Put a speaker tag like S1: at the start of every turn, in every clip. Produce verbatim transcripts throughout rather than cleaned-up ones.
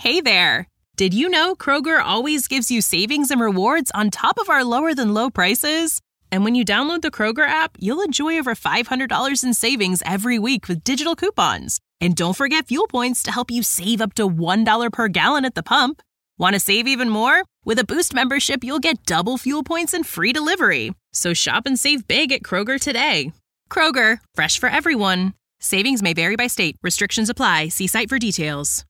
S1: Hey there! Did you know Kroger always gives you savings and rewards on top of our lower-than-low prices? And when you download the Kroger app, you'll enjoy over five hundred dollars in savings every week with digital coupons. And don't forget fuel points to help you save up to one dollar per gallon at the pump. Want to save even more? With a Boost membership, you'll get double fuel points and free delivery. So shop and save big at Kroger today. Kroger, fresh for everyone. Savings may vary by state. Restrictions apply. See site for details.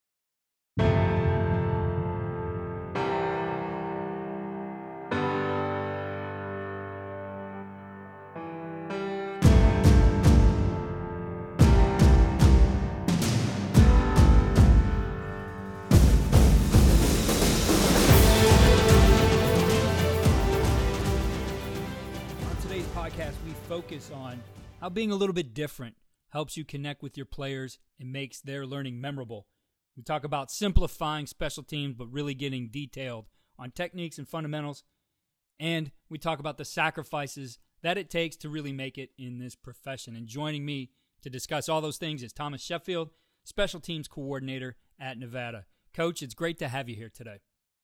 S2: We focus on how being a little bit different helps you connect with your players and makes their learning memorable. We talk about simplifying special teams, but really getting detailed on techniques and fundamentals. And we talk about the sacrifices that it takes to really make it in this profession. And joining me to discuss all those things is Thomas Sheffield, special teams coordinator at Nevada. Coach, it's great to have you here today.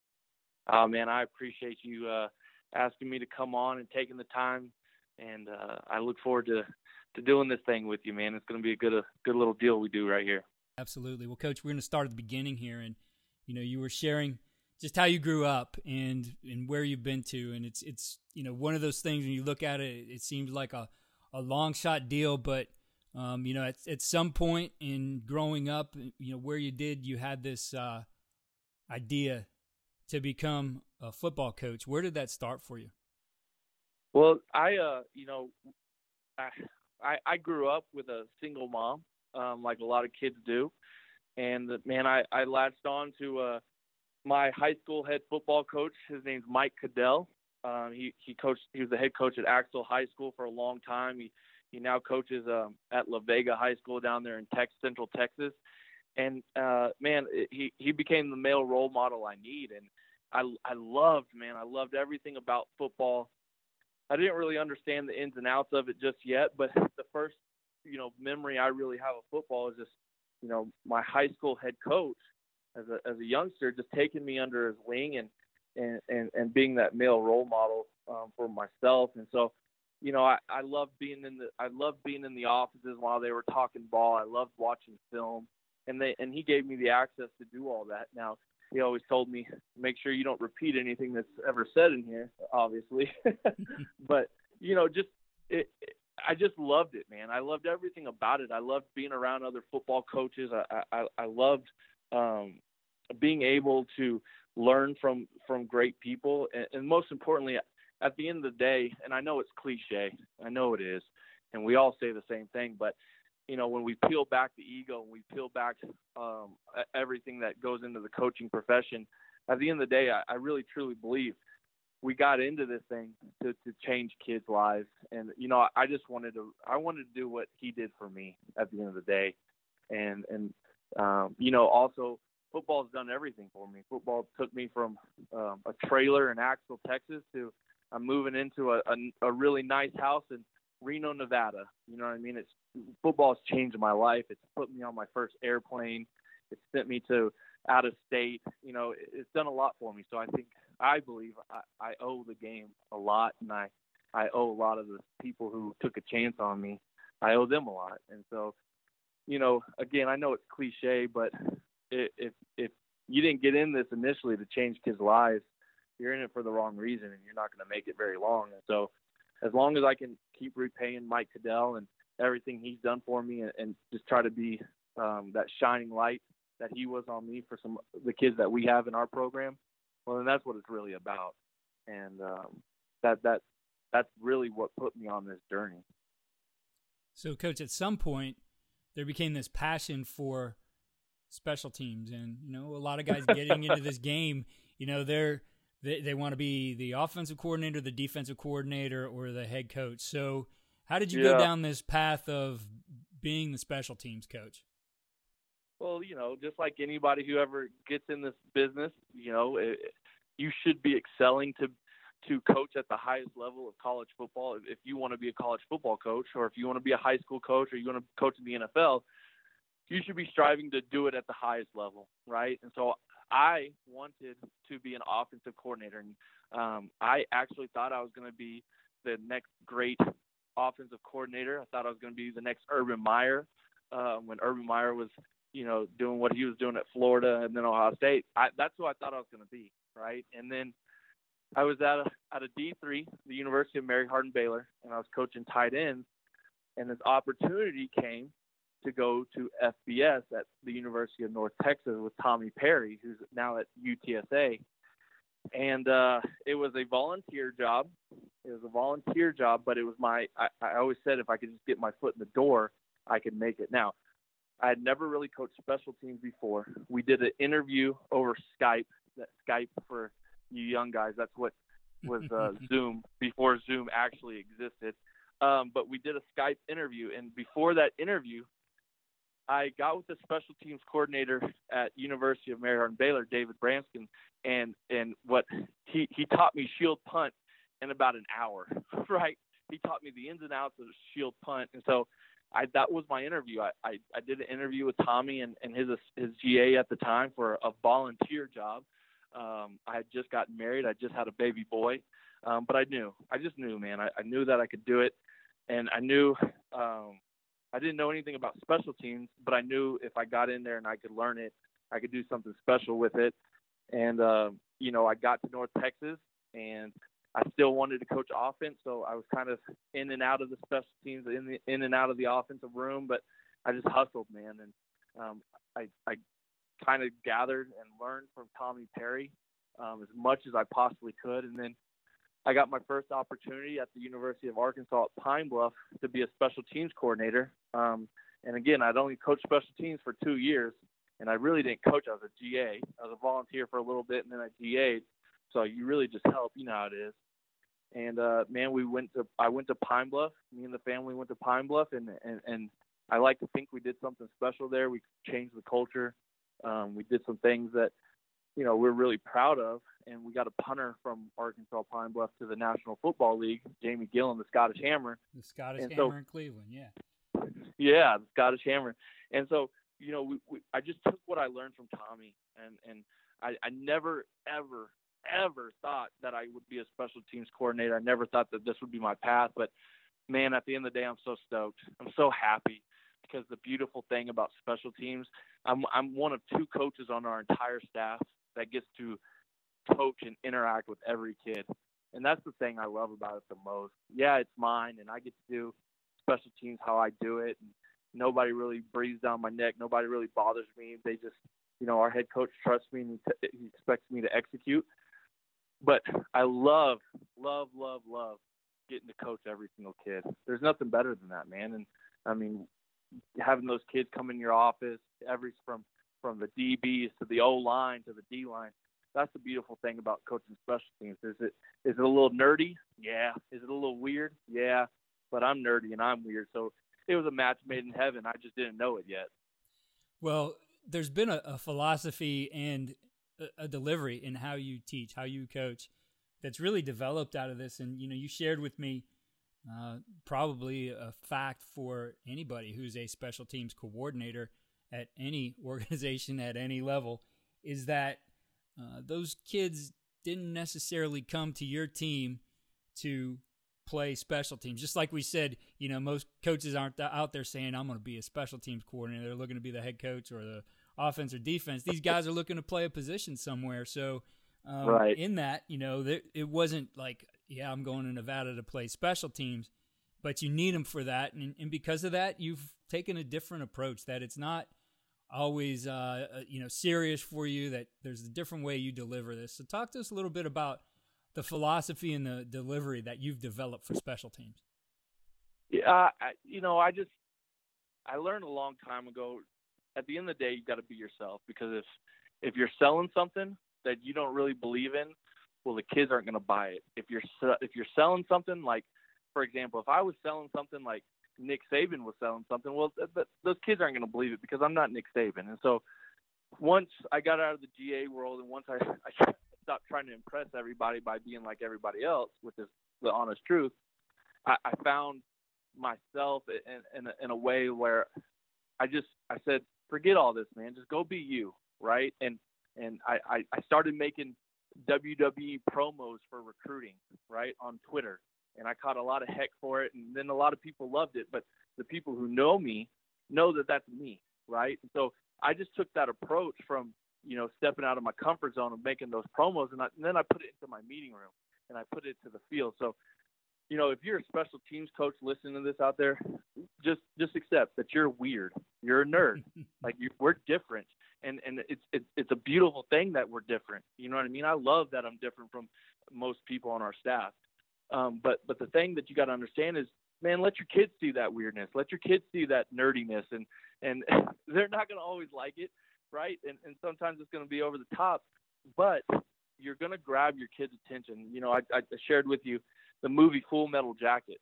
S3: Oh, man, I appreciate you uh, asking me to come on and taking the time. And uh, I look forward to, to doing this thing with you, man. It's going to be a good a good little deal we do right here.
S2: Absolutely. Well, Coach, we're going to start at the beginning here. And, you know, you were sharing just how you grew up and, and where you've been to. And it's, it's you know, one of those things when you look at it, it seems like a, a long shot deal. But, um, you know, at, at some point in growing up, you know, where you did, you had this uh, idea to become a football coach. Where did that start for you?
S3: Well, I, uh, you know, I, I I grew up with a single mom, um, like a lot of kids do, and man, I, I latched on to uh, my high school head football coach. His name's Mike Cadell. Um, he he coached. He was the head coach at Axel High School for a long time. He he now coaches um, at La Vega High School down there in Tex, Central Texas, and uh, man, he he became the male role model I need, and I I loved man, I loved everything about football. I didn't really understand the ins and outs of it just yet, but the first, you know, memory I really have of football is just, you know, my high school head coach as a as a youngster just taking me under his wing and and, and, and being that male role model um, for myself. And so, you know, I, I loved being in the I loved being in the offices while they were talking ball. I loved watching film, and they and he gave me the access to do all that. Now, he always told me, make sure you don't repeat anything that's ever said in here, obviously. But, you know, just it, it, I just loved it, man. I loved everything about it. I loved being around other football coaches. I, I, I loved um, being able to learn from, from great people. And, and most importantly, at the end of the day, and I know it's cliche, I know it is, and we all say the same thing, but you know, when we peel back the ego and we peel back um, everything that goes into the coaching profession, at the end of the day, I, I really truly believe we got into this thing to, to change kids' lives. And, you know, I just wanted to, I wanted to do what he did for me at the end of the day. And, and um, you know, also football's done everything for me. Football took me from um, a trailer in Axel, Texas to I'm moving into a, a, a really nice house in Reno, Nevada. You know what I mean? It's football has changed my life. It's put me on my first airplane. It's sent me to out of state. You know, it's done a lot for me. So I think, I believe I, I owe the game a lot, and I, I owe a lot of the people who took a chance on me. I owe them a lot. And so, you know, again, I know it's cliche, but if if you didn't get in this initially to change kids' lives, you're in it for the wrong reason, and you're not going to make it very long. And so as long as I can keep repaying Mike Cadell and everything he's done for me, and, and just try to be um, that shining light that he was on me for some the kids that we have in our program, well, then that's what it's really about. And um, that that that's really what put me on this journey.
S2: So, Coach, at some point, there became this passion for special teams, and you know, a lot of guys getting into this game, you know, they're they they want to be the offensive coordinator, the defensive coordinator, or the head coach. So, how did you yeah. go down this path of being the special teams coach?
S3: Well, you know, just like anybody who ever gets in this business, you know, it, you should be excelling to to coach at the highest level of college football. If you want to be a college football coach, or if you want to be a high school coach, or you want to coach in the N F L, you should be striving to do it at the highest level, right? And so I wanted to be an offensive coordinator, and um, I actually thought I was going to be the next great offensive coordinator. I thought I was going to be the next Urban Meyer uh, when Urban Meyer was, you know, doing what he was doing at Florida and then Ohio State. I, that's who I thought I was going to be, right? And then I was at a, at a D three, the University of Mary Hardin Baylor, and I was coaching tight ends, and this opportunity came to go to F B S at the University of North Texas with Tommy Perry, who's now at U T S A. And uh, it was a volunteer job. It was a volunteer job, but it was my, I, I always said if I could just get my foot in the door, I could make it. Now, I had never really coached special teams before. We did an interview over Skype, that Skype for you young guys. That's what was uh, Zoom before Zoom actually existed. Um, but we did a Skype interview, and before that interview, I got with the special teams coordinator at University of Mary Hardin Baylor, David Branskin, and and what he, he taught me shield punt in about an hour, right? He taught me the ins and outs of the shield punt, and so I that was my interview. I, I, I did an interview with Tommy and, and his his G A at the time for a volunteer job. Um, I had just gotten married. I just had a baby boy, um, but I knew. I just knew, man. I, I knew that I could do it, and I knew um, – I didn't know anything about special teams, but I knew if I got in there and I could learn it, I could do something special with it. And, uh, you know, I got to North Texas, and I still wanted to coach offense, so I was kind of in and out of the special teams, in the in and out of the offensive room, but I just hustled, man. And um, I, I kind of gathered and learned from Tommy Perry um, as much as I possibly could. And then I got my first opportunity at the University of Arkansas at Pine Bluff to be a special teams coordinator. Um, and again, I'd only coached special teams for two years, and I really didn't coach. I was a G A. I was a volunteer for a little bit, and then I G A'd. So you really just help. You know how it is. And uh, man, we went to I went to Pine Bluff. Me and the family went to Pine Bluff, and and, and I like to think we did something special there. We changed the culture. Um, we did some things that, you know, we're really proud of, and we got a punter from Arkansas Pine Bluff to the National Football League, Jamie Gillen, the Scottish Hammer.
S2: The Scottish
S3: and
S2: Hammer
S3: so,
S2: in Cleveland, yeah.
S3: Yeah, the Scottish Hammer. And so, you know, we, we, I just took what I learned from Tommy, and, and I, I never, ever, ever thought that I would be a special teams coordinator. I never thought that this would be my path, but, man, at the end of the day, I'm so stoked. I'm so happy. Because the beautiful thing about special teams, I'm I'm one of two coaches on our entire staff that gets to coach and interact with every kid. And that's the thing I love about it the most. Yeah, it's mine, and I get to do special teams how I do it. And nobody really breathes down my neck. Nobody really bothers me. They just, you know, our head coach trusts me, and he, t- he expects me to execute. But I love, love, love, love getting to coach every single kid. There's nothing better than that, man. And, I mean, having those kids come in your office, every from from the D Bs to the O line to the D line. That's the beautiful thing about coaching special teams. Is it is it a little nerdy? Yeah. Is it a little weird? Yeah. But I'm nerdy and I'm weird, so it was a match made in heaven. I just didn't know it yet.
S2: Well, there's been a, a philosophy and a, a delivery in how you teach, how you coach, that's really developed out of this. And you know, you shared with me. Uh, probably a fact for anybody who's a special teams coordinator at any organization at any level is that uh, those kids didn't necessarily come to your team to play special teams. Just like we said, you know, most coaches aren't out there saying, I'm going to be a special teams coordinator. They're looking to be the head coach or the offense or defense. These guys are looking to play a position somewhere. So um,
S3: right.
S2: in that, you know, there, it wasn't like, yeah, I'm going to Nevada to play special teams, but you need them for that. And, and because of that, you've taken a different approach, that it's not always, uh, you know, serious for you, that there's a different way you deliver this. So talk to us a little bit about the philosophy and the delivery that you've developed for special teams.
S3: Yeah, I, you know, I just, I learned a long time ago, at the end of the day, you got to be yourself, because if, if you're selling something that you don't really believe in, well, the kids aren't going to buy it. If you're if you're selling something like, for example, if I was selling something like Nick Saban was selling something, well, th- th- those kids aren't going to believe it, because I'm not Nick Saban. And so once I got out of the G A world, and once I, I stopped trying to impress everybody by being like everybody else, which is the honest truth, I, I found myself in, in, a, in a way where I just I said, forget all this, man. Just go be you, right? And and I, I, I started making W W E promos for recruiting, right, on Twitter. And I caught a lot of heck for it, and then a lot of people loved it. But the people who know me know that that's me, right? And so I just took that approach from, you know, stepping out of my comfort zone of making those promos, and, I, and then I put it into my meeting room, and I put it to the field. So, you know, if you're a special teams coach listening to this out there, just just accept that you're weird. You're a nerd. Like, you, we're different. And and it's, it's it's a beautiful thing that we're different. You know what I mean? I love that I'm different from most people on our staff. Um, but but the thing that you got to understand is, man, let your kids see that weirdness. Let your kids see that nerdiness. And, and they're not going to always like it, right? And, and sometimes it's going to be over the top. But you're going to grab your kids' attention. You know, I, I shared with you the movie Full Metal Jacket.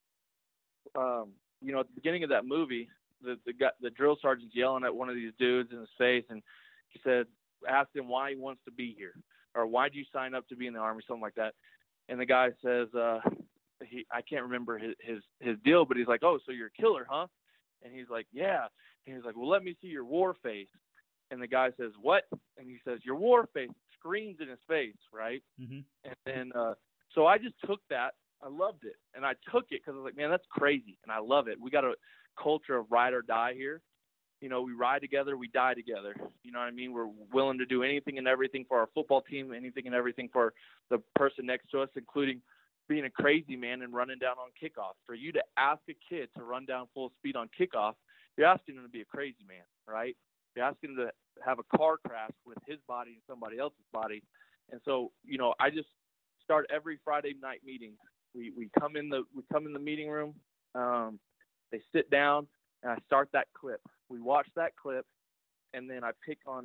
S3: Um, you know, at the beginning of that movie, the the, guy, the drill sergeant's yelling at one of these dudes in his face, and he said, asked him why he wants to be here, or why did you sign up to be in the Army, something like that. And the guy says, uh, he I can't remember his, his his deal, but he's like, oh, so you're a killer, huh? And he's like, yeah. And he's like, well, let me see your war face. And the guy says, what? And he says, your war face. Screams in his face, right? Mm-hmm. And then, uh, so I just took that. I loved it. And I took it because I was like, man, that's crazy. And I love it. We got a culture of ride or die here. You know, we ride together, we die together. You know what I mean? We're willing to do anything and everything for our football team, anything and everything for the person next to us, including being a crazy man and running down on kickoff. For you to ask a kid to run down full speed on kickoff, you're asking him to be a crazy man, right? You're asking him to have a car crash with his body and somebody else's body. And so, you know, I just start every Friday night meeting. We we come in the we come in the meeting room. Um, they sit down, and I start that clip. We watch that clip, and then I pick on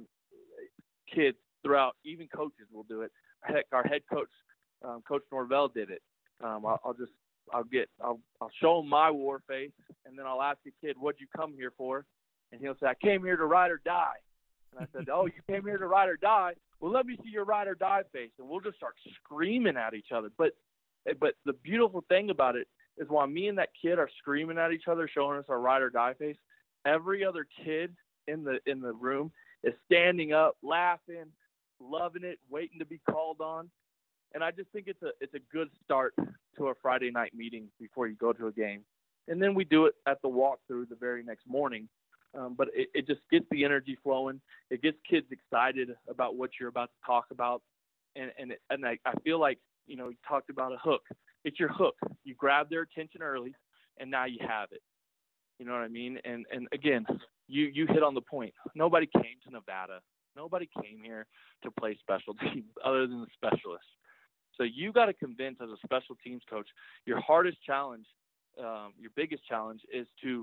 S3: kids throughout. Even coaches will do it. Heck, our head coach, um, Coach Norvell, did it. Um, I'll, I'll just I'll get I'll I'll show him my war face, and then I'll ask the kid, "What'd you come here for?" And he'll say, "I came here to ride or die." And I said, "Oh, you came here to ride or die? Well, let me see your ride or die face." And we'll just start screaming at each other. But but the beautiful thing about it is while me and that kid are screaming at each other, showing us our ride or die face, every other kid in the in the room is standing up, laughing, loving it, waiting to be called on. And I just think it's a it's a good start to a Friday night meeting before you go to a game. And then we do it at the walkthrough the very next morning. Um, but it, it just gets the energy flowing. It gets kids excited about what you're about to talk about. And and, it, and I, I feel like, you know, you talked about a hook. It's your hook. You grab their attention early, and now you have it. You know what I mean? And and again, you, you hit on the point. Nobody came to Nevada. Nobody came here to play special teams other than the specialists. So you got to convince as a special teams coach, your hardest challenge, um, your biggest challenge is to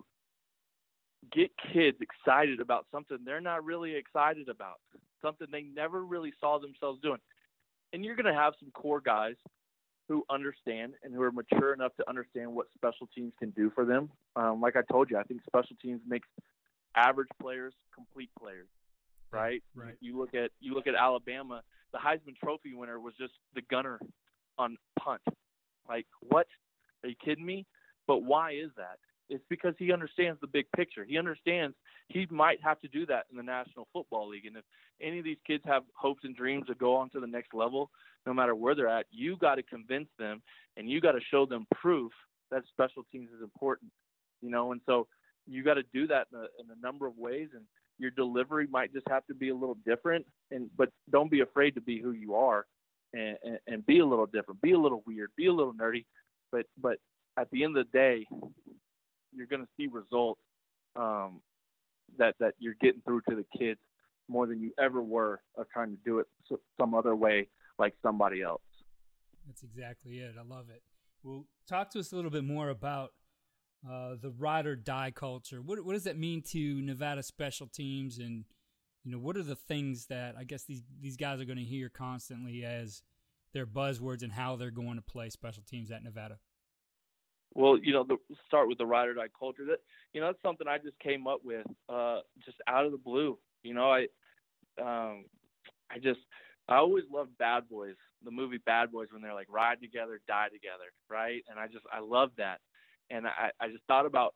S3: get kids excited about something they're not really excited about, something they never really saw themselves doing. And you're going to have some core guys who understand and who are mature enough to understand what special teams can do for them. Um, like I told you, I think special teams makes average players complete players, right?
S2: Right.
S3: You look at you look at Alabama. The Heisman Trophy winner was just the gunner on punt. Like, what? Are you kidding me? But why is that? It's because he understands the big picture. He understands he might have to do that in the National Football League. And if any of these kids have hopes and dreams to go on to the next level, no matter where they're at, you got to convince them and you got to show them proof that special teams is important, you know? And so you got to do that in a, in a number of ways. And your delivery might just have to be a little different, and but don't be afraid to be who you are and, and, and be a little different, be a little weird, be a little nerdy. But, but at the end of the day, you're going to see results um, that, that you're getting through to the kids more than you ever were of trying to do it some other way like somebody else.
S2: That's exactly it. I love it. Well, talk to us a little bit more about uh, the ride or die culture. What, what does that mean to Nevada special teams? And, you know, what are the things that I guess these, these guys are going to hear constantly as their buzzwords and how they're going to play special teams at Nevada?
S3: Well, you know, the, start with the ride or die culture. That, you know, that's something I just came up with uh, just out of the blue. You know, I, um, I just, I always loved Bad Boys, the movie Bad Boys, when they're like ride together, die together, right? And I just, I love that. And I, I just thought about,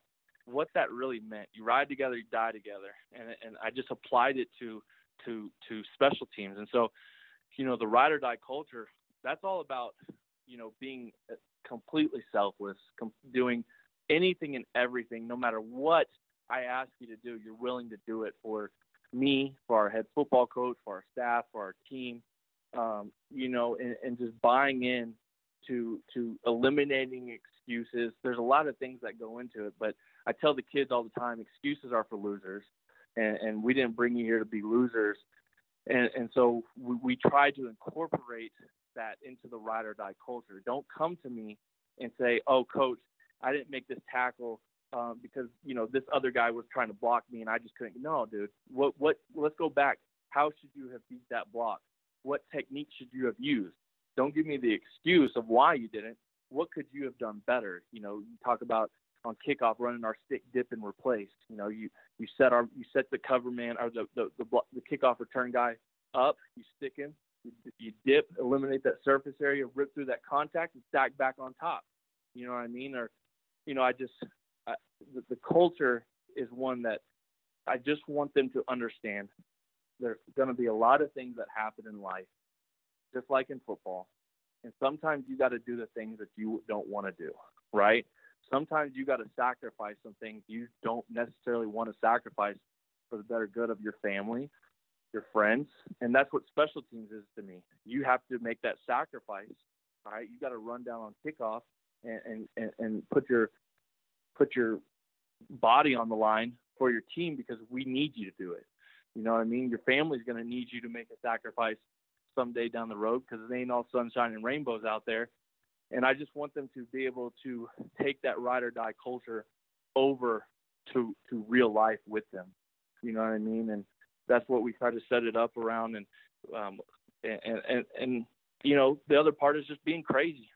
S3: what that really meant. You ride together, you die together. And and I just applied it to to to special teams. And so, you know, the ride or die culture, that's all about, you know, being completely selfless, com- doing anything and everything, no matter what I ask you to do, you're willing to do it for me, for our head football coach, for our staff, for our team, um, you know, and, and just buying in to to eliminating excuses. There's a lot of things that go into it, but I tell the kids all the time, excuses are for losers, and, and we didn't bring you here to be losers. And, and so we, we try to incorporate that into the ride or die culture. Don't come to me and say, oh, coach, I didn't make this tackle um, because, you know, this other guy was trying to block me and I just couldn't. No, dude, what, what, let's go back. How should you have beat that block? What technique should you have used? Don't give me the excuse of why you didn't. What could you have done better? You know, you talk about on kickoff running our stick, dip, and replace. You know, you, you set our you set the cover man or the the, the the kickoff return guy up. You stick him. You, you dip, eliminate that surface area, rip through that contact, and stack back on top. You know what I mean? Or, you know, I just I, the, the culture is one that I just want them to understand. There's going to be a lot of things that happen in life, just like in football. And sometimes you got to do the things that you don't want to do, right? Sometimes you got to sacrifice some things you don't necessarily want to sacrifice for the better good of your family, your friends. And that's what special teams is to me. You have to make that sacrifice, all right? You got to run down on kickoff and, and, and put your put your body on the line for your team because we need you to do it. You know what I mean? Your family's going to need you to make a sacrifice someday down the road because it ain't all sunshine and rainbows out there. And I just want them to be able to take that ride or die culture over to to real life with them. You know what I mean? And that's what we try to set it up around. And um, and, and and you know, the other part is just being crazy.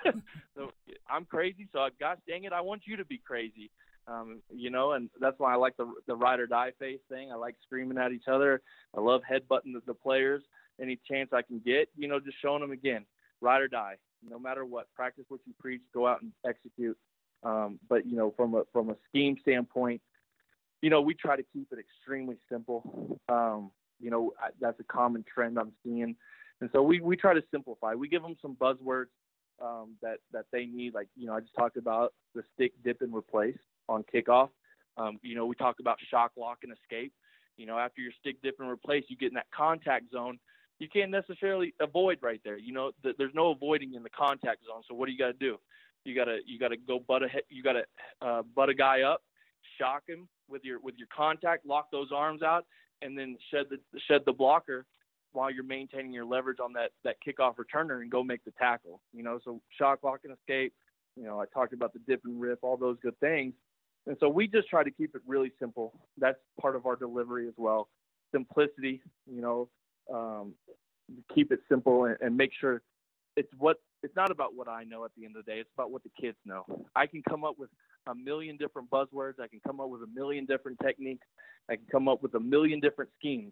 S3: So I'm crazy, so gosh dang it, I want you to be crazy. Um, you know, and that's why I like the the ride or die face thing. I like screaming at each other. I love headbutting the, the players any chance I can get. You know, just showing them again, ride or die. No matter what, practice what you preach, go out and execute. Um, but, you know, from a from a scheme standpoint, you know, we try to keep it extremely simple. Um, you know, I, that's a common trend I'm seeing. And so we, we try to simplify. We give them some buzzwords um, that, that they need. Like, you know, I just talked about the stick, dip, and replace on kickoff. Um, you know, we talk about shock, lock, and escape. You know, after your stick, dip, and replace, you get in that contact zone. You can't necessarily avoid right there. You know, th- there's no avoiding in the contact zone. So what do you got to do? You got to you got to go butt a you got to uh, butt a guy up, shock him with your with your contact, lock those arms out, and then shed the shed the blocker while you're maintaining your leverage on that that kickoff returner and go make the tackle. You know, so shock, lock, and escape. You know, I talked about the dip and rip, all those good things. And so we just try to keep it really simple. That's part of our delivery as well. Simplicity. You know. Um, keep it simple and, and make sure it's what it's not about what I know at the end of the day. It's about what the kids know. I can come up with a million different buzzwords. I can come up with a million different techniques. I can come up with a million different schemes.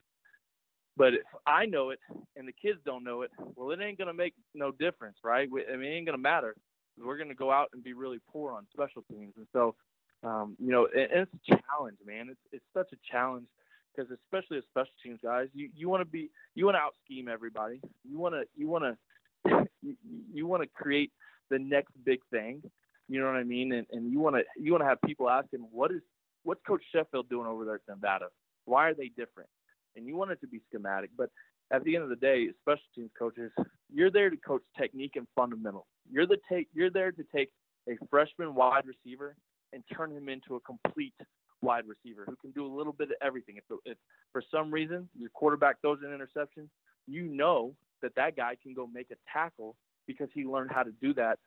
S3: But if I know it and the kids don't know it, well, it ain't going to make no difference, right? I mean, it ain't going to matter. We're going to go out and be really poor on special teams. And so, um, you know, and, and it's a challenge, man. It's it's such a challenge. Because especially as special teams guys, you, you want to be you want to out scheme everybody. You want to you want to you, you want to create the next big thing. You know what I mean? And and you want to you want to have people asking what is what's Coach Sheffield doing over there at Nevada? Why are they different? And you want it to be schematic. But at the end of the day, special teams coaches, you're there to coach technique and fundamentals. You're the take you're there to take a freshman wide receiver and turn him into a complete wide receiver who can do a little bit of everything. If, if for some reason your quarterback throws an interception, you know that that guy can go make a tackle because he learned how to do that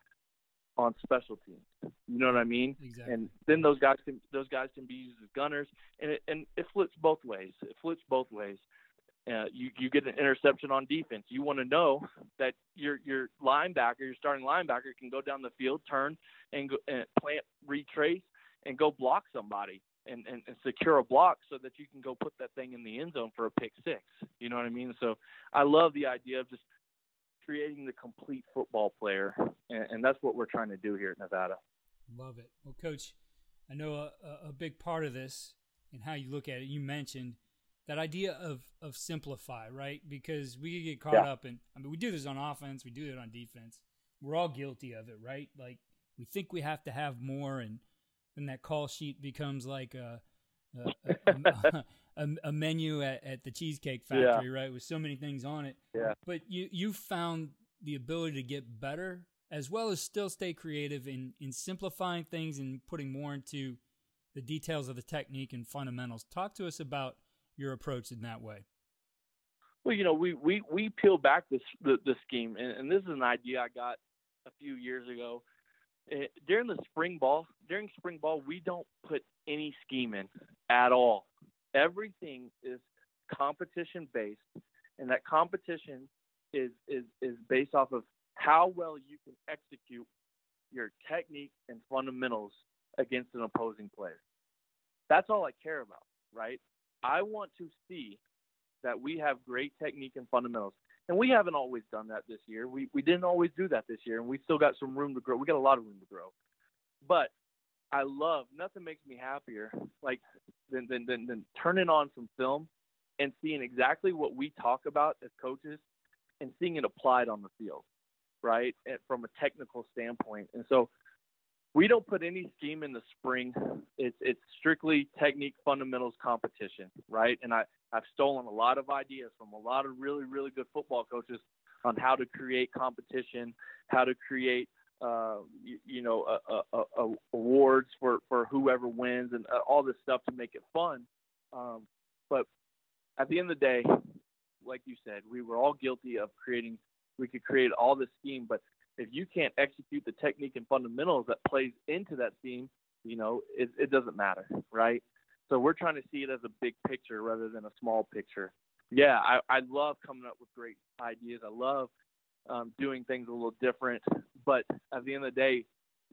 S3: on special teams. You know what I mean?
S2: Exactly.
S3: And then those guys can those guys can be used as gunners, and it, and it flips both ways. It flips both ways. Uh, you you get an interception on defense. You want to know that your your linebacker, your starting linebacker, can go down the field, turn and go and plant, retrace, and go block somebody. And, and, and secure a block so that you can go put that thing in the end zone for a pick six. You know what I mean? So I love the idea of just creating the complete football player, and, and that's what we're trying to do here at Nevada.
S2: Love it. Well, Coach, I know a, a big part of this and how you look at it, you mentioned that idea of, of simplify, right? Because we get caught
S3: Yeah.
S2: up in, I mean, we do this on offense, we do it on defense. We're all guilty of it, right? Like, we think we have to have more, and then that call sheet becomes like a a, a, a, a menu at, at the Cheesecake Factory,
S3: Yeah.
S2: right? With so many things on it.
S3: Yeah.
S2: But you, you found the ability to get better as well as still stay creative in, in simplifying things and putting more into the details of the technique and fundamentals. Talk to us about your approach in that way.
S3: Well, you know, we, we, we peel back this the, the scheme, and, and this is an idea I got a few years ago. Uh, during the spring ball, during spring ball, we don't put any scheme in at all. Everything is competition based, and that competition is, is, is based off of how well you can execute your technique and fundamentals against an opposing player. That's all I care about, right? I want to see that we have great technique and fundamentals. And we haven't always done that this year. We we didn't always do that this year, and we still got some room to grow. We got a lot of room to grow. But I love, nothing makes me happier like than than than, than turning on some film and seeing exactly what we talk about as coaches and seeing it applied on the field, right, and from a technical standpoint. And so we don't put any scheme in the spring. It's it's strictly technique, fundamentals, competition, right? And I, I've stolen a lot of ideas from a lot of really, really good football coaches on how to create competition, how to create, uh, you, you know, uh, uh, uh, awards for, for whoever wins, and uh, all this stuff to make it fun. Um, but at the end of the day, like you said, we were all guilty of creating. We could create all this scheme, but if you can't execute the technique and fundamentals that plays into that scheme, you know, it, it doesn't matter, right? So we're trying to see it as a big picture rather than a small picture. Yeah, I, I love coming up with great ideas. I love um, doing things a little different. But at the end of the day,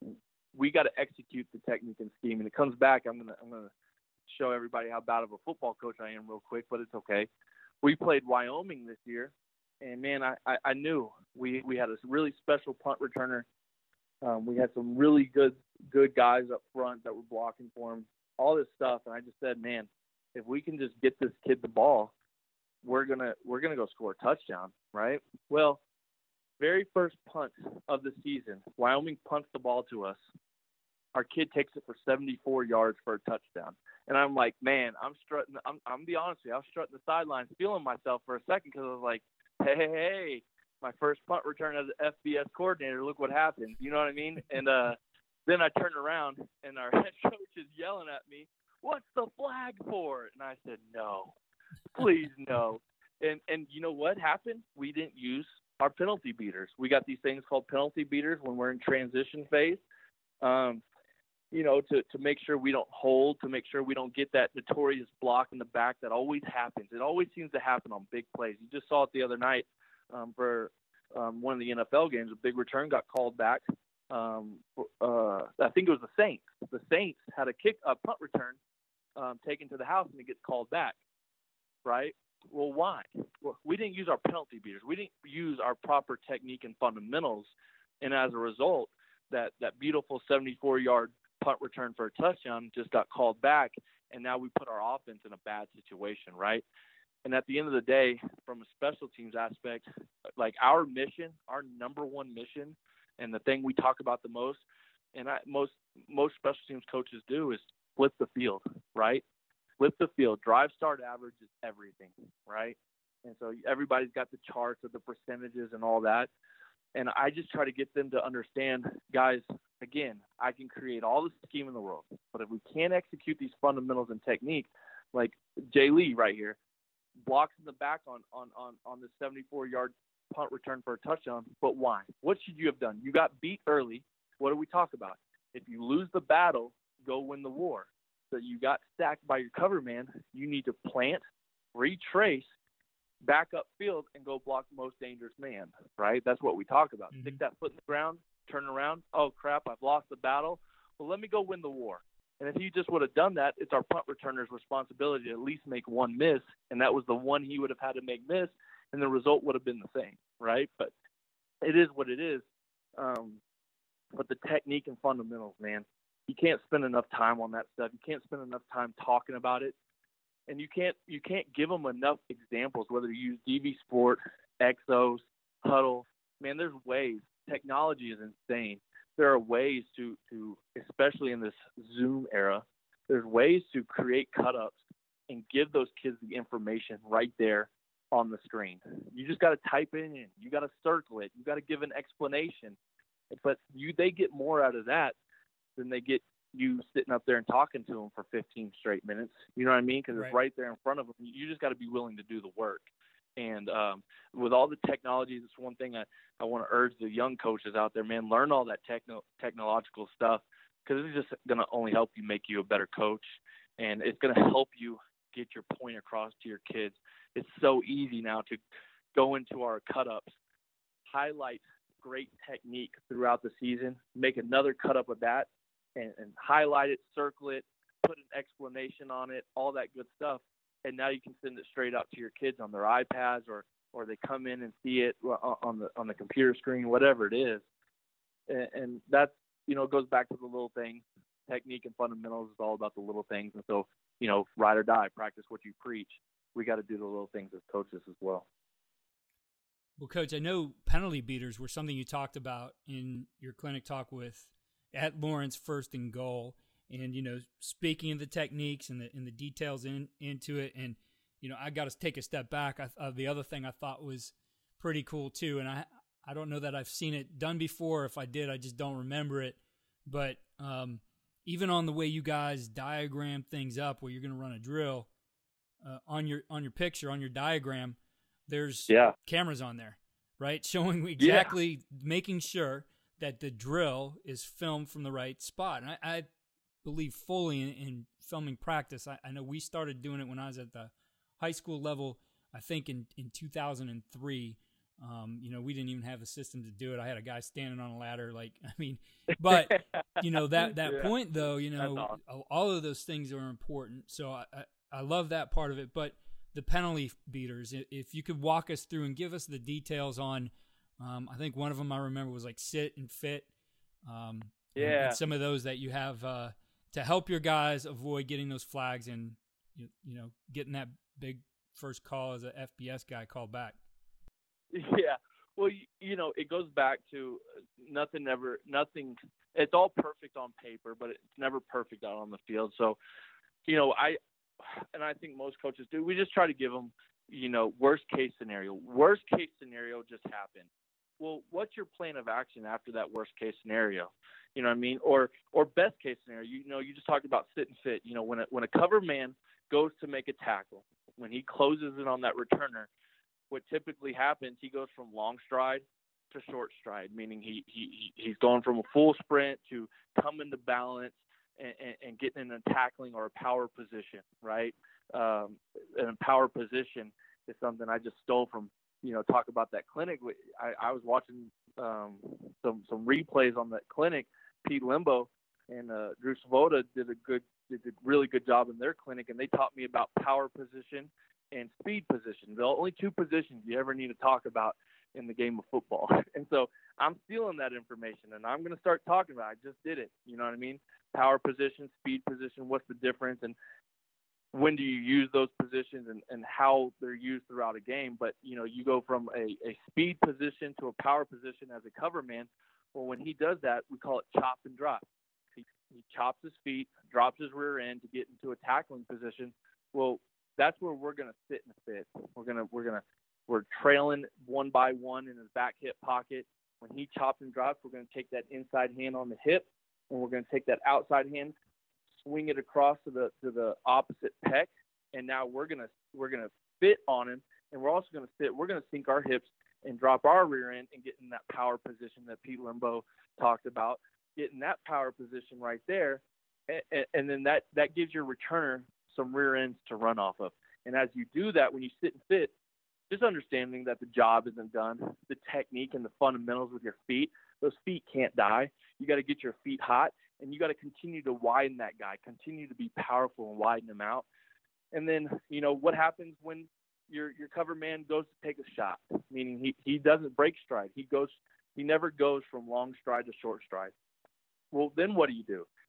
S3: we got to execute the technique and scheme. And it comes back. I'm gonna I'm gonna show everybody how bad of a football coach I am real quick, but it's okay. We played Wyoming this year. And, man, I, I, I knew we, we had a really special punt returner. Um, we had some really good good guys up front that were blocking for him, all this stuff. And I just said, man, if we can just get this kid the ball, we're gonna we're gonna go score a touchdown, right? Well, very first punt of the season, Wyoming punts the ball to us. Our kid takes it for seventy-four yards for a touchdown. And I'm like, man, I'm strutting. I'm I'm be honest with you, I was strutting the sidelines, feeling myself for a second because I was like, hey, hey, hey, my first punt return as an F B S coordinator, look what happened. You know what I mean? And uh, then I turned around, and our head coach is yelling at me, what's the flag for? And I said, no, please no. And, and you know what happened? We didn't use our penalty beaters. We got these things called penalty beaters when we're in transition phase, um, you know, to, to make sure we don't hold, to make sure we don't get that notorious block in the back that always happens. It always seems to happen on big plays. You just saw it the other night um, for um, one of the N F L games. A big return got called back. Um, uh, I think it was the Saints. The Saints had a kick, a punt return um, taken to the house, and it gets called back, right? Well, why? Well, we didn't use our penalty beaters. We didn't use our proper technique and fundamentals, and as a result, that, that beautiful seventy-four-yard punt return for a touchdown just got called back, and now we put our offense in a bad situation, right? And at the end of the day, from a special teams aspect, like our mission, our number one mission, and the thing we talk about the most, and I, most most special teams coaches do, is flip the field, right? Flip the field. Drive start average is everything, right? And so everybody's got the charts of the percentages and all that. And I just try to get them to understand, guys, again, I can create all the scheme in the world, but if we can't execute these fundamentals and technique, like Jay Lee right here, blocks in the back on, on, on, on the seventy-four-yard punt return for a touchdown, but why? What should you have done? You got beat early. What do we talk about? If you lose the battle, go win the war. So you got stacked by your cover man. You need to plant, retrace, back up field, and go block the most dangerous man, right? That's what we talk about. Mm-hmm. Stick that foot in the ground, turn around. Oh, crap, I've lost the battle. Well, let me go win the war. And if he just would have done that, it's our punt returner's responsibility to at least make one miss, and that was the one he would have had to make miss, and the result would have been the same, right? But it is what it is. Um, but the technique and fundamentals, man, you can't spend enough time on that stuff. You can't spend enough time talking about it. And you can't you can't give them enough examples, whether you use D V Sport, Exos, Huddle. Man, there's ways. Technology is insane. There are ways to, to especially in this Zoom era, there's ways to create cut-ups and give those kids the information right there on the screen. You just got to type it in. You got to circle it. You got to give an explanation. But you they get more out of that than they get you sitting up there and talking to them for fifteen straight minutes. You know what I mean? Because
S2: right.
S3: It's right there in front of them. You just got to be willing to do the work. And um, with all the technologies, it's one thing I, I want to urge the young coaches out there, man, learn all that techno technological stuff, because it's just going to only help you make you a better coach. And it's going to help you get your point across to your kids. It's so easy now to go into our cut-ups, highlight great technique throughout the season, make another cut-up of that, and, and highlight it, circle it, put an explanation on it, all that good stuff. And now you can send it straight out to your kids on their iPads, or, or they come in and see it on the on the computer screen, whatever it is. And, and that's, you know, it goes back to the little things. Technique and fundamentals is all about the little things. And so, you know, ride or die, practice what you preach. We got to do the little things as coaches as well.
S2: Well, Coach, I know penalty beaters were something you talked about in your clinic talk with at Lawrence First and Goal. And, you know, speaking of the techniques and the and the details in into it, and, you know, I got to take a step back. I, uh, the other thing I thought was pretty cool too, and I I don't know that I've seen it done before. If I did, I just don't remember it. But um, even on the way you guys diagram things up, where you're going to run a drill uh, on your on your picture, on your diagram, there's
S3: yeah.
S2: cameras on there, right, showing exactly, yeah. making sure that the drill is filmed from the right spot. And I, I believe fully in, in filming practice. I, I know we started doing it when I was at the high school level, I think in, in two thousand three. Um, you know, we didn't even have a system to do it. I had a guy standing on a ladder. Like, I mean, but, you know, that, that yeah. point, though, you know, awesome. all of those things are important. So I, I, I love that part of it. But the penalty beaters, if you could walk us through and give us the details on, um, I think one of them I remember was like sit and fit. Um,
S3: yeah.
S2: And, and some of those that you have uh, to help your guys avoid getting those flags and, you, you know, getting that big first call as a F B S guy called back.
S3: Yeah. Well, you, you know, it goes back to nothing ever, nothing. It's all perfect on paper, but it's never perfect out on the field. So, you know, I, and I think most coaches do, we just try to give them, you know, worst case scenario. Worst case scenario just happened. Well, what's your plan of action after that worst case scenario? You know what I mean? Or, or best case scenario, you know, you just talked about sit and fit. You know, when a, when a cover man goes to make a tackle, when he closes in on that returner, what typically happens, he goes from long stride to short stride, meaning he, he he's going from a full sprint to coming to balance and, and, and getting in a tackling or a power position, right? Um, and a power position is something I just stole from, you know, talk about that clinic. I, I was watching um, some some replays on that clinic. Pete Limbo and uh, Drew Svoboda did a good, did a really good job in their clinic, and they taught me about power position and speed position. The only two positions you ever need to talk about in the game of football. And so I'm stealing that information, and I'm going to start talking about it. I just did it. You know what I mean? Power position, speed position, what's the difference, and when do you use those positions, and, and how they're used throughout a game. But, you know, you go from a, a speed position to a power position as a cover man. Well, when he does that, we call it chop and drop. He, he chops his feet, drops his rear end to get into a tackling position. Well, that's where we're going to sit and fit. We're going to, we're going to, we're trailing one by one in his back hip pocket. When he chops and drops, we're going to take that inside hand on the hip, and we're going to take that outside hand, swing it across to the, to the opposite pec. And now we're going to, we're going to fit on him. And we're also going to sit, we're going to sink our hips and drop our rear end and get in that power position that Pete Limbo talked about, get in that power position right there. And, and then that, that gives your returner some rear ends to run off of. And as you do that, when you sit and fit, just understanding that the job isn't done, the technique and the fundamentals with your feet, those feet can't die. You got to get your feet hot, and you got to continue to widen that guy, continue to be powerful and widen him out. And then, you know, what happens when your your cover man goes to take a shot, meaning he, he doesn't break stride. He goes, he never goes from long stride to short stride. Well, then what do you do?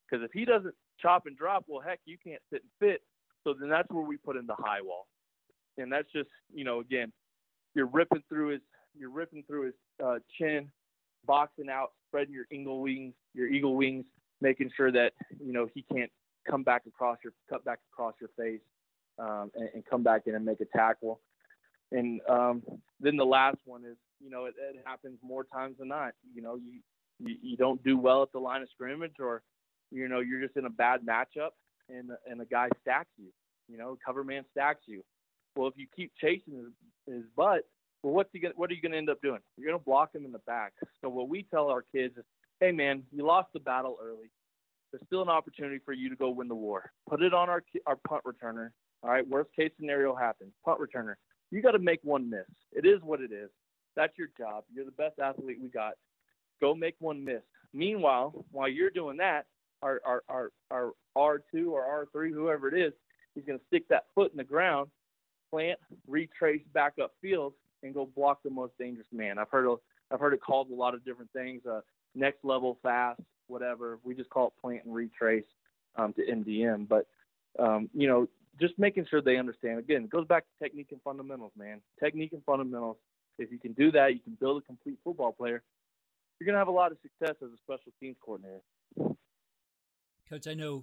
S3: Because if he doesn't chop and drop, well, heck, you can't sit and fit. So then that's where we put in the high wall. And that's just, you know, again, you're ripping through his, you're ripping through his uh, chin, boxing out, spreading your eagle wings, your eagle wings, making sure that, you know, he can't come back across your, cut back across your face um, and, and come back in and make a tackle. And um, then the last one is, you know, it, it happens more times than not. You know, you, you, you don't do well at the line of scrimmage, or, you know, you're just in a bad matchup and, and a guy stacks you, you know, cover man stacks you. Well, if you keep chasing his, his butt, well, what's he gonna, what are you going to end up doing? You're going to block him in the back. So what we tell our kids is, hey, man, you lost the battle early. There's still an opportunity for you to go win the war. Put it on our our punt returner. All right, worst case scenario happens. Punt returner. You got to make one miss. It is what it is. That's your job. You're the best athlete we got. Go make one miss. Meanwhile, while you're doing that, our our our, our R two or R three, whoever it is, he's going to stick that foot in the ground, plant, retrace back up field, and go block the most dangerous man. I've heard I've heard it called a lot of different things. Uh, next level fast, whatever. We just call it plant and retrace um, to M D M. But um, you know, just making sure they understand. Again, it goes back to technique and fundamentals, man. Technique and fundamentals. If you can do that, you can build a complete football player. You're going to have a lot of success as a special teams coordinator.
S2: Coach, I know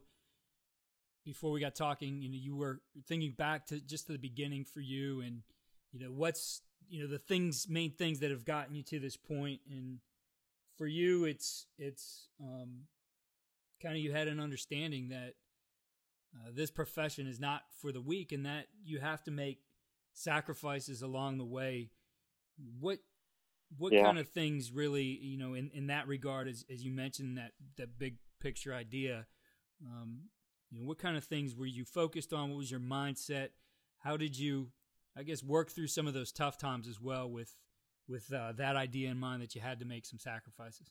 S2: before we got talking, you know, you were thinking back to just to the beginning for you, and you know, what's, you know, the things, main things that have gotten you to this point. And for you, it's, it's um, kind of, you had an understanding that uh, this profession is not for the weak, and that you have to make sacrifices along the way. What, what
S3: yeah.
S2: kind of things really, you know, in, in that regard, as, as you mentioned, that, that big picture idea, um, you know, what kind of things were you focused on? What was your mindset? How did you, I guess, work through some of those tough times as well with, with uh, that idea in mind that you had to make some sacrifices?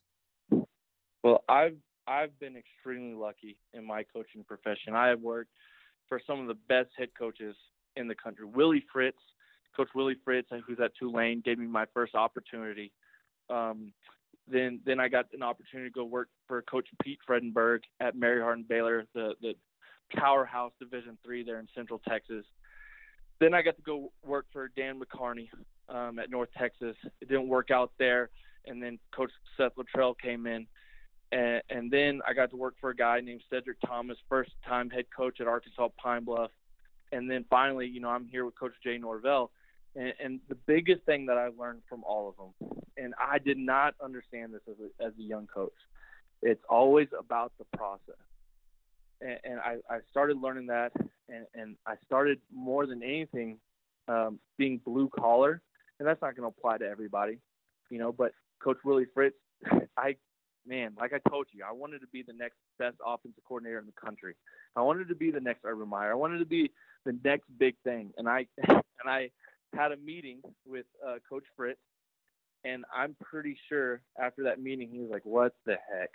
S3: Well, I've, I've been extremely lucky in my coaching profession. I have worked for some of the best head coaches in the country. Willie Fritz, Coach Willie Fritz, who's at Tulane, gave me my first opportunity. Um, then, then I got an opportunity to go work for Coach Pete Fredenberg at Mary Hardin Baylor, the, the powerhouse Division three there in Central Texas. Then I got to go work for Dan McCarney um, at North Texas. It didn't work out there. And then Coach Seth Luttrell came in. And, and then I got to work for a guy named Cedric Thomas, first-time head coach at Arkansas Pine Bluff. And then finally, you know, I'm here with Coach Jay Norvell. And, and the biggest thing that I learned from all of them, and I did not understand this as a, as a young coach, it's always about the process. And, and I, I started learning that, and, and I started more than anything um, being blue collar. And that's not going to apply to everybody, you know, but Coach Willie Fritz, I man, like I told you, I wanted to be the next best offensive coordinator in the country. I wanted to be the next Urban Meyer. I wanted to be the next big thing. And I and I had a meeting with uh, Coach Fritz, and I'm pretty sure after that meeting he was like, "What the heck?"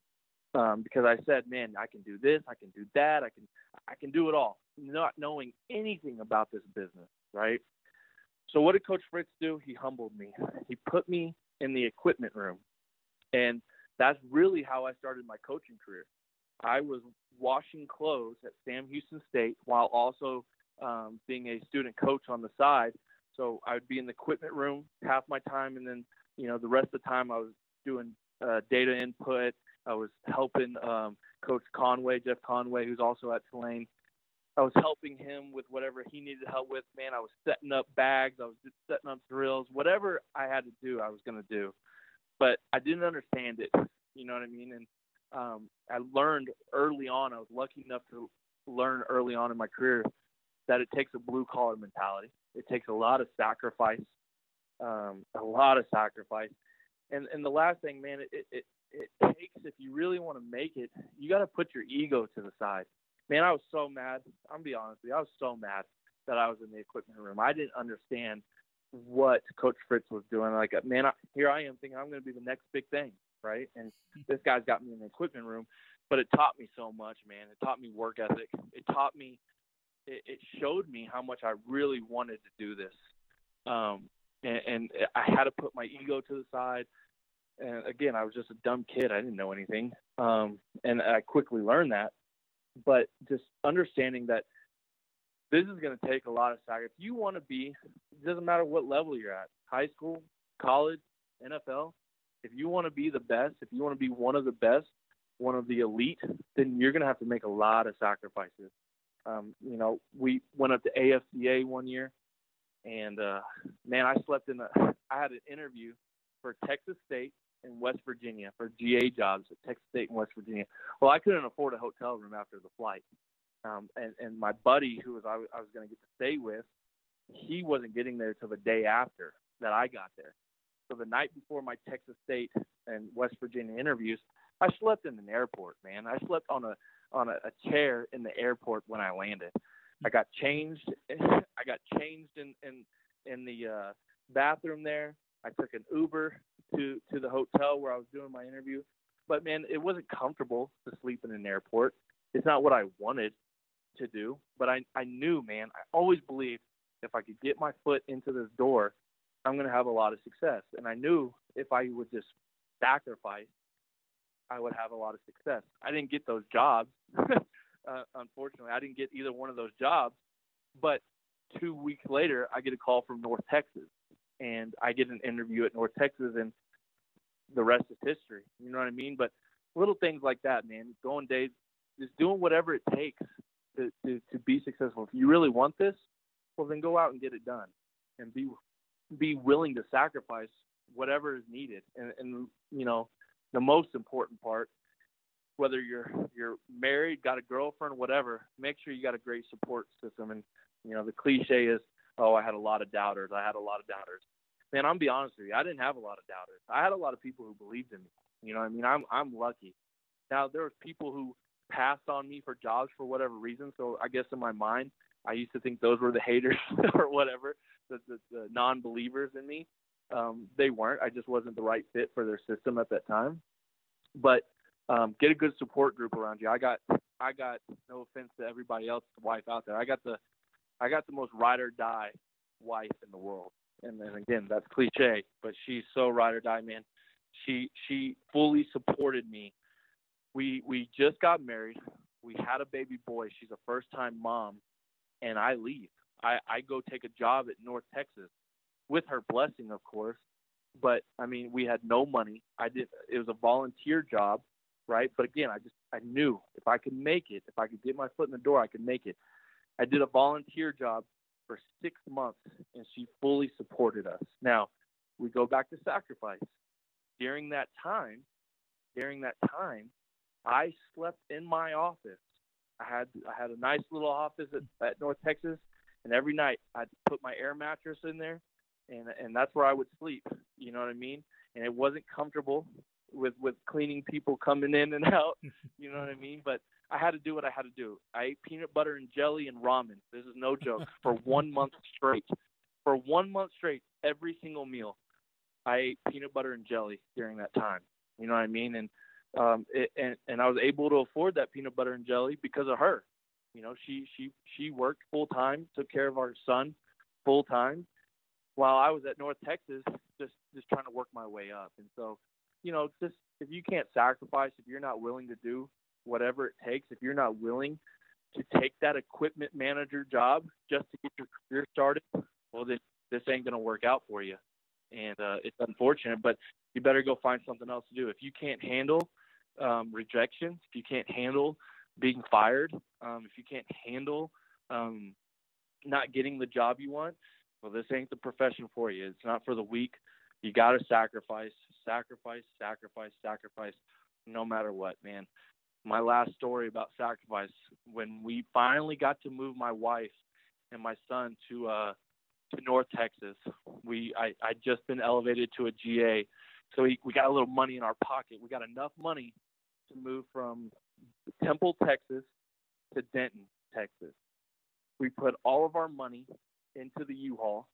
S3: Um, because I said, "Man, I can do this, I can do that, I can I can do it all," not knowing anything about this business, right? So what did Coach Fritz do? He humbled me. He put me in the equipment room, and that's really how I started my coaching career. I was washing clothes at Sam Houston State while also um, being a student coach on the side. So I would be in the equipment room half my time, and then, you know, the rest of the time I was doing uh, data input. I was helping um, Coach Conway, Jeff Conway, who's also at Tulane. I was helping him with whatever he needed help with. Man, I was setting up bags. I was just setting up drills. Whatever I had to do, I was going to do. But I didn't understand it, you know what I mean? And um, I learned early on, I was lucky enough to learn early on in my career that it takes a blue-collar mentality. It takes a lot of sacrifice, um, a lot of sacrifice. And and the last thing, man, it, it, it takes, if you really want to make it, you got to put your ego to the side. Man, I was so mad. I'm going to be honest with you. I was so mad that I was in the equipment room. I didn't understand what Coach Fritz was doing. Like, man, I, here I am thinking I'm going to be the next big thing, right? And this guy's got me in the equipment room. But it taught me so much, man. It taught me work ethic. It taught me, it, it showed me how much I really wanted to do this. Um, and, and I had to put my ego to the side. And again, I was just a dumb kid. I didn't know anything. Um, and I quickly learned that. But just understanding that this is going to take a lot of sacrifice. If you want to be, it doesn't matter what level you're at, high school, college, N F L, if you want to be the best, if you want to be one of the best, one of the elite, then you're going to have to make a lot of sacrifices. Um, you know, we went up to A F C A one year, and, uh, man, I slept in a – I had an interview for Texas State and West Virginia for G A jobs at Texas State and West Virginia. Well, I couldn't afford a hotel room after the flight. Um, and, and my buddy, who was I, I was going to get to stay with, he wasn't getting there till the day after that I got there. So the night before my Texas State and West Virginia interviews, I slept in an airport, man. I slept on a on a, a chair in the airport when I landed. I got changed. I got changed in in, in the uh, bathroom there. I took an Uber to, to the hotel where I was doing my interview. But, man, it wasn't comfortable to sleep in an airport. It's not what I wanted to do. But I, I knew, man, I always believed if I could get my foot into this door, I'm going to have a lot of success. And I knew if I would just sacrifice, I would have a lot of success. I didn't get those jobs. uh, unfortunately, I didn't get either one of those jobs. But two weeks later, I get a call from North Texas. And I get an interview at North Texas, and the rest is history. You know what I mean? But little things like that, man, going days, just doing whatever it takes to, to, to be successful. If you really want this, well, then go out and get it done and be be willing to sacrifice whatever is needed. And, and you know, the most important part, whether you're you're married, got a girlfriend, whatever, make sure you got a great support system. And, you know, the cliche is, oh, I had a lot of doubters. I had a lot of doubters. Man, I'm be honest with you. I didn't have a lot of doubters. I had a lot of people who believed in me. You know what I mean? I'm I'm lucky. Now, there was people who passed on me for jobs for whatever reason. So I guess in my mind, I used to think those were the haters or whatever, the, the, the non-believers in me. Um, they weren't. I just wasn't the right fit for their system at that time. But um, get a good support group around you. I got, I got no offense to everybody else's wife out there. I got the, I got the most ride or die wife in the world. And then again, that's cliche, but she's so ride or die, man. She, she fully supported me. We, we just got married. We had a baby boy. She's a first time mom, and I leave. I, I go take a job at North Texas with her blessing, of course. But I mean, we had no money. I did, it was a volunteer job, right? But again, I just, I knew if I could make it, if I could get my foot in the door, I could make it. I did a volunteer job for six months, and she fully supported us. Now, we go back to sacrifice. During that time, during that time, I slept in my office. I had I had a nice little office at, at North Texas, and every night I'd put my air mattress in there, and and that's where I would sleep. You know what I mean? And it wasn't comfortable with, with cleaning people coming in and out. You know what I mean? But I had to do what I had to do. I ate peanut butter and jelly and ramen. This is no joke. For one month straight. For one month straight, every single meal, I ate peanut butter and jelly during that time. You know what I mean? And um, it, and and I was able to afford that peanut butter and jelly because of her. You know, she she she worked full time, took care of our son full time, while I was at North Texas, just just trying to work my way up. And so, you know, just if you can't sacrifice, if you're not willing to do whatever it takes, if you're not willing to take that equipment manager job just to get your career started, well, then this ain't going to work out for you. And uh, it's unfortunate, but you better go find something else to do. If you can't handle um, rejection, if you can't handle being fired, um, if you can't handle um, not getting the job you want, well, this ain't the profession for you. It's not for the weak. You got to sacrifice, sacrifice, sacrifice, sacrifice, no matter what, man. My last story about sacrifice, when we finally got to move my wife and my son to uh, to North Texas, we I I just been elevated to a G A, so we, we got a little money in our pocket. We got enough money to move from Temple, Texas, to Denton, Texas. We put all of our money into the U-Haul.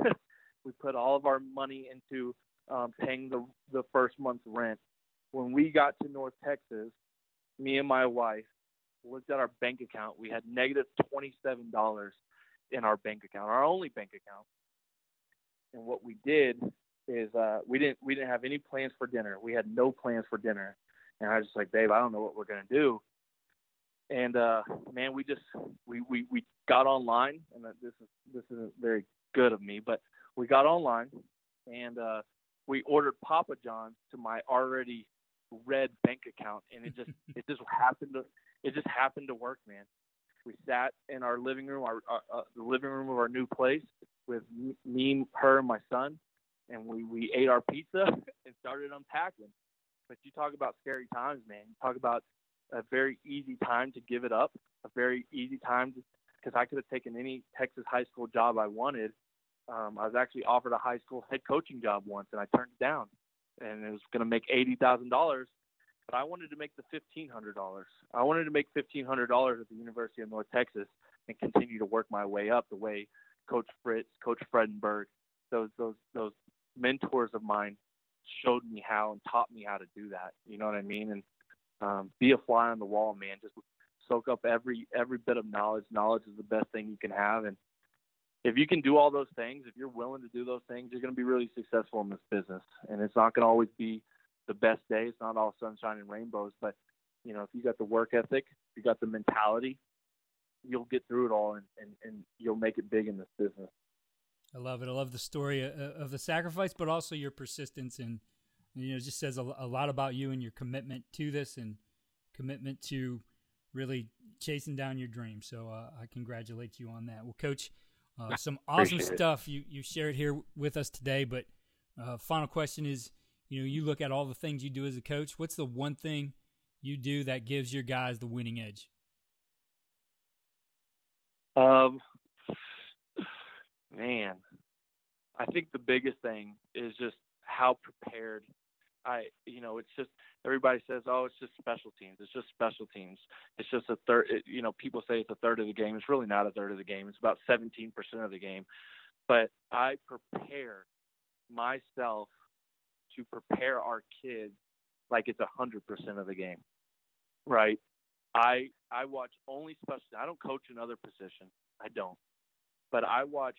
S3: We put all of our money into um, paying the the first month's rent. When we got to North Texas, me and my wife looked at our bank account. We had negative twenty-seven dollars in our bank account, our only bank account. And what we did is uh, we didn't we didn't have any plans for dinner. We had no plans for dinner, and I was just like, babe, I don't know what we're gonna do. And uh, man, we just we, we, we got online, and this is this isn't very good of me, but we got online and uh, we ordered Papa John's to my already red bank account, and it just it just happened to it just happened to work, man. We sat in our living room, our, our uh, the living room of our new place, with me, her, and my son, and we, we ate our pizza and started unpacking. But you talk about scary times, man. You talk about a very easy time to give it up, a very easy time because I could have taken any Texas high school job I wanted. Um, I was actually offered a high school head coaching job once, and I turned it down. And it was going to make eighty thousand dollars, but I wanted to make the fifteen hundred dollars. I wanted to make fifteen hundred dollars at the University of North Texas and continue to work my way up the way Coach Fritz, Coach Fredenberg, those those those mentors of mine showed me how and taught me how to do that. You know what I mean? And um, be a fly on the wall, man. Just soak up every every bit of knowledge. Knowledge is the best thing you can have. And if you can do all those things, if you're willing to do those things, you're going to be really successful in this business. And it's not going to always be the best day. It's not all sunshine and rainbows. But, you know, if you got the work ethic, if you got the mentality, you'll get through it all, and, and, and you'll make it big in this business.
S2: I love it. I love the story of the sacrifice, but also your persistence. And, you know, it just says a, a lot about you and your commitment to this and commitment to really chasing down your dream. So uh, I congratulate you on that. Well, Coach, uh, some awesome
S3: Appreciate
S2: stuff you, you shared here with us today. But uh, final question is, you know, you look at all the things you do as a coach. What's the one thing you do that gives your guys the winning edge?
S3: Um, man, I think the biggest thing is just how prepared I, you know, it's just, everybody says, oh, it's just special teams. It's just special teams. It's just a third, it, you know, people say it's a third of the game. It's really not a third of the game. It's about seventeen percent of the game. But I prepare myself to prepare our kids like it's a hundred percent of the game. Right. I, I watch only special. I don't coach another position. I don't, but I watch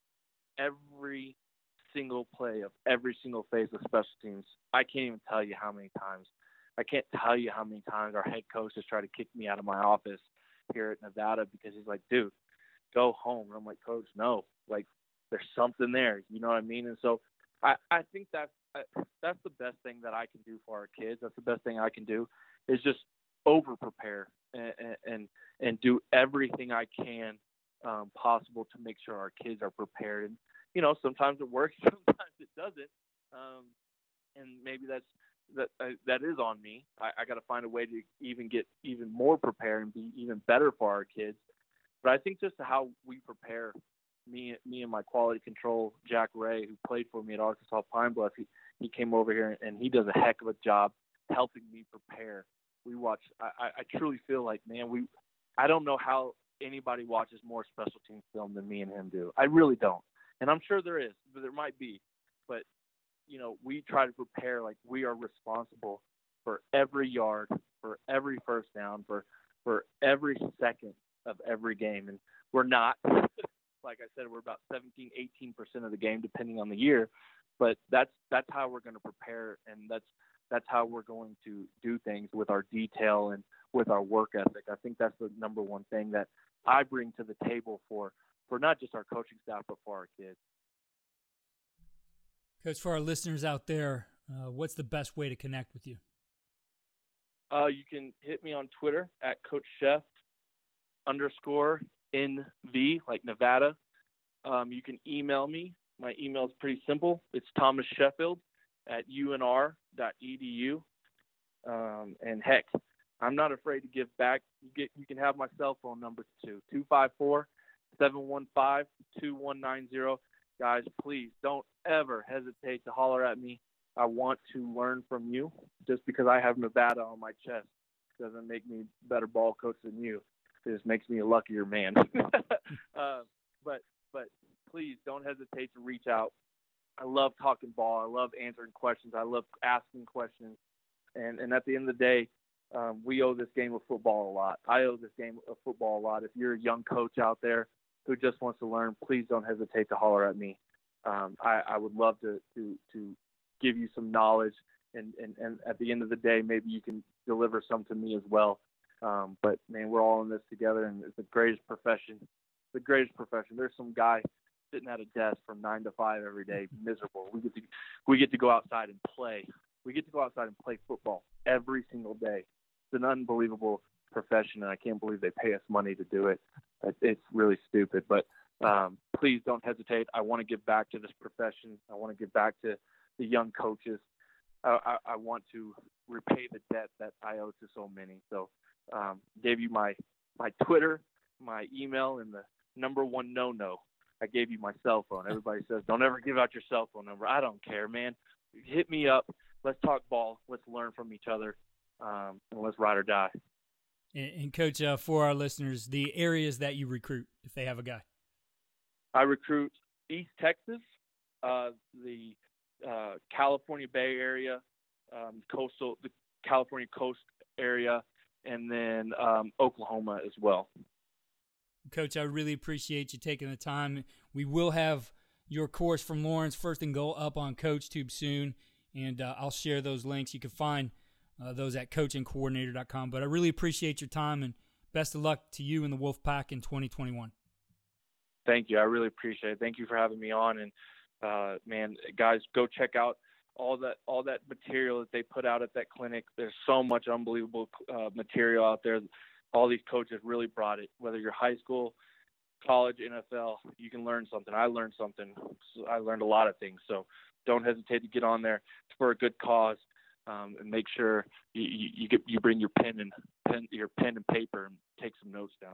S3: every single play of every single phase of special teams. I can't even tell you how many times. I can't tell you how many times our head coach has tried to kick me out of my office here at Nevada because he's like, dude, go home. And I'm like, Coach, no, like there's something there. You know what I mean? And so I, I think that's, that's the best thing that I can do for our kids. That's the best thing I can do is just over prepare and, and, and do everything I can um, possible to make sure our kids are prepared. And, you know, sometimes it works, sometimes it doesn't. Um, and maybe that's, that, uh, that is on me. I, I got to find a way to even get even more prepared and be even better for our kids. But I think just how we prepare, me, me and my quality control, Jack Ray, who played for me at Arkansas Pine Bluff, he, he came over here and he does a heck of a job helping me prepare. We watch, I, I truly feel like, man, we, I don't know how anybody watches more special teams film than me and him do. I really don't. And I'm sure there is, but there might be, but you know, we try to prepare like we are responsible for every yard, for every first down, for, for every second of every game. And we're not, like I said, we're about seventeen, eighteen percent of the game, depending on the year, but that's, that's how we're going to prepare. And that's, that's how we're going to do things with our detail and with our work ethic. I think that's the number one thing that I bring to the table for, for not just our coaching staff, but for our kids.
S2: Coach, for our listeners out there, uh, what's the best way to connect with you?
S3: Uh, you can hit me on Twitter at Coach Chef underscore N V, like Nevada. Um, you can email me. My email is pretty simple. It's Thomas Sheffield at U N R dot E D U. Um, and heck, I'm not afraid to give back. You get, you can have my cell phone number too, two five four, seven one five, two one nine zero. Guys, please don't ever hesitate to holler at me. I want to learn from you. Just because I have Nevada on my chest doesn't make me a better ball coach than you. It just makes me a luckier man. uh, but, but please don't hesitate to reach out. I love talking ball. I love answering questions. I love asking questions. And, and at the end of the day, um, we owe this game of football a lot. I owe this game of football a lot. If you're a young coach out there who just wants to learn, please don't hesitate to holler at me. um, I, I would love to, to, to give you some knowledge, and, and, and at the end of the day, maybe you can deliver some to me as well. Um, but man, we're all in this together, and it's the greatest profession, the greatest profession. There's some guy sitting at a desk from nine to five every day, miserable. We get to, we get to go outside and play. We get to go outside and play football every single day. It's an unbelievable profession, and I can't believe they pay us money to do it. It's really stupid, but um, please don't hesitate. I want to give back to this profession. I want to give back to the young coaches. I, I, I want to repay the debt that I owe to so many. So um, gave you my, my Twitter, my email, and the number one no-no. I gave you my cell phone. Everybody says, don't ever give out your cell phone number. I don't care, man. Hit me up. Let's talk ball. Let's learn from each other, um, and let's ride or die.
S2: And, and Coach, uh, for our listeners, the areas that you recruit, if they have a guy.
S3: I recruit East Texas, uh, the uh, California Bay Area, um, coastal, the California coast area, and then um, Oklahoma as well.
S2: Coach, I really appreciate you taking the time. We will have your course from Lawrence First and Goal up on CoachTube soon, and uh, I'll share those links. You can find uh, those at coaching coordinator dot com. But I really appreciate your time, and best of luck to you and the Wolfpack in twenty twenty-one.
S3: Thank you. I really appreciate it. Thank you for having me on. And, uh, man, guys, go check out all that all that material that they put out at that clinic. There's so much unbelievable uh, material out there. All these coaches really brought it. Whether you're high school, college, N F L, you can learn something. I learned something. I learned a lot of things. So don't hesitate to get on there. It's for a good cause, um, and make sure you, you, you get you bring your pen and pen your pen and paper and take some notes down.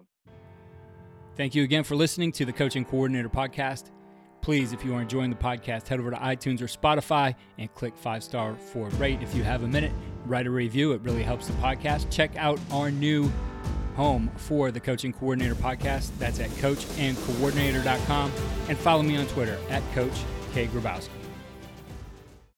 S2: Thank you again for listening to the Coaching Coordinator Podcast. Please, if you are enjoying the podcast, head over to iTunes or Spotify and click five-star for rate. If you have a minute, write a review. It really helps the podcast. Check out our new home for the Coaching Coordinator Podcast. That's at coach and coordinator dot com. And follow me on Twitter at Coach K. Grabowski.